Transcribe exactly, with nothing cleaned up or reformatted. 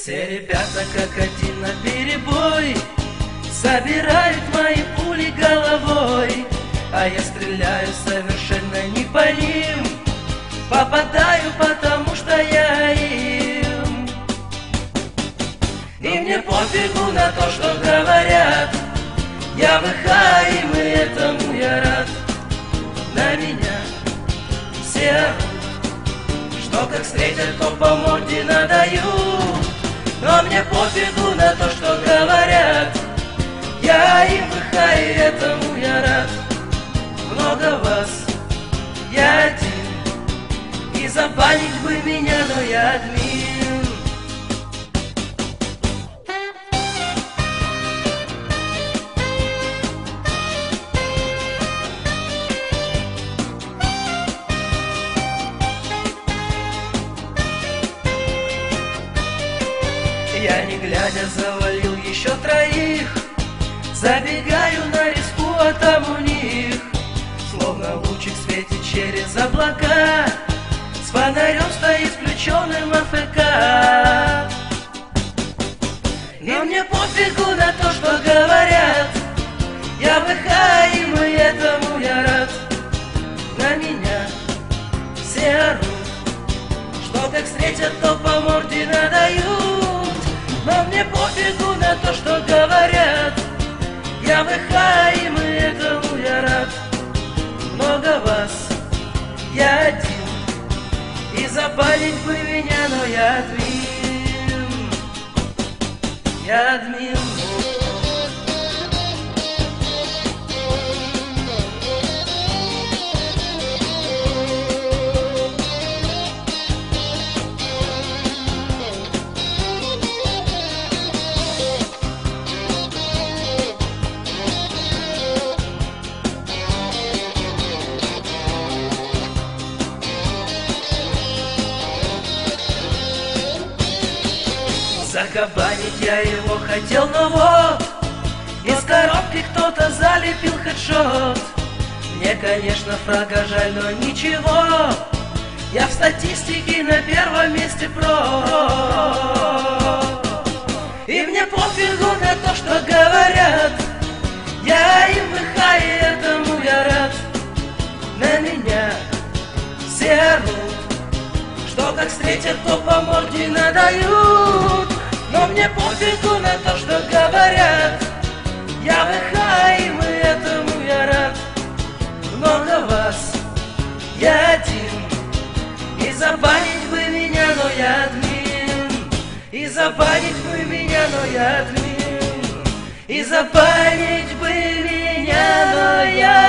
Все ребята как один наперебой собирают мои пули головой, а я стреляю совершенно не по ним, попадаю, потому что я им. И мне пофигу на то, что говорят, я выхаим, и этому я рад. На меня все орут, что как встретят, то по морде надают. Но мне пофигу на то, что говорят, я им выхаю, и этому я рад. Много вас, я один, и забанить бы меня, но я админ. Я не глядя завалил еще троих, забегаю на риску, а там у них словно лучик светит через облака, с фонарем стоит включенным АФК. Но мне пофигу на то, что говорят, я выхаим, и этому я рад. На меня все орут, что как встретят, то по морде надают. Но мне пофигу на то, что говорят, я выхаим, и этому я рад. Много вас, я один, и забанить бы меня, но я админ. Я админ. Закабанить я его хотел, но вот из коробки кто-то залепил хедшот. Мне, конечно, фрага жаль, но ничего, я в статистике на первом месте про. И мне пофигу на то, что говорят, я им выхаю, этому я рад. На меня все орут, что как встретят, то по морде надают. Но мне пофигу на то, что говорят, я выхаим, и этому я рад. Много вас, я один, и забанить бы меня, но я админ. И забанить бы меня, но я админ. И забанить бы меня, но я